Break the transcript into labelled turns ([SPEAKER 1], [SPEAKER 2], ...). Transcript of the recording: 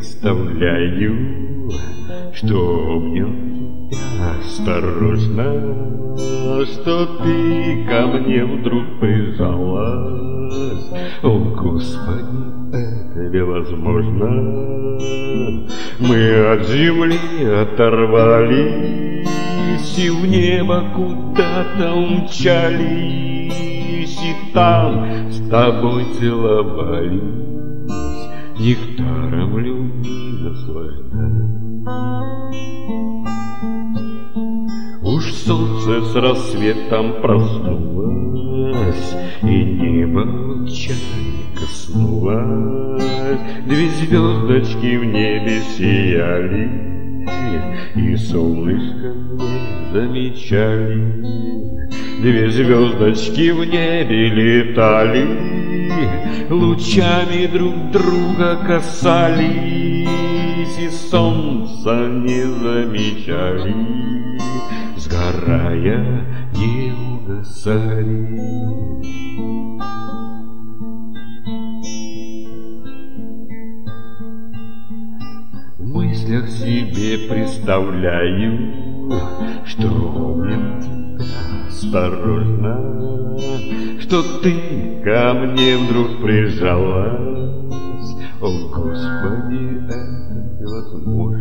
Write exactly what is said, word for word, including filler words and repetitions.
[SPEAKER 1] представляю, что обнял тебя осторожно, что ты ко мне вдруг прижалась. О, Господи, это ли возможно? Мы от земли оторвались и в небо куда-то умчались, и там с тобой целовались, нектаром любви наслаждались. Уж солнце с рассветом проснулось, и небо молчание коснулось. Две звездочки в небе сияли, и солнышко не замечали. Две звездочки в небе летали, лучами друг друга касались, и солнца не замечали, сгорая не угасали. В мыслях себе представляю, что обнял тебя осторожно, что ты ко мне вдруг прижалась. О, Господи, это невозможно.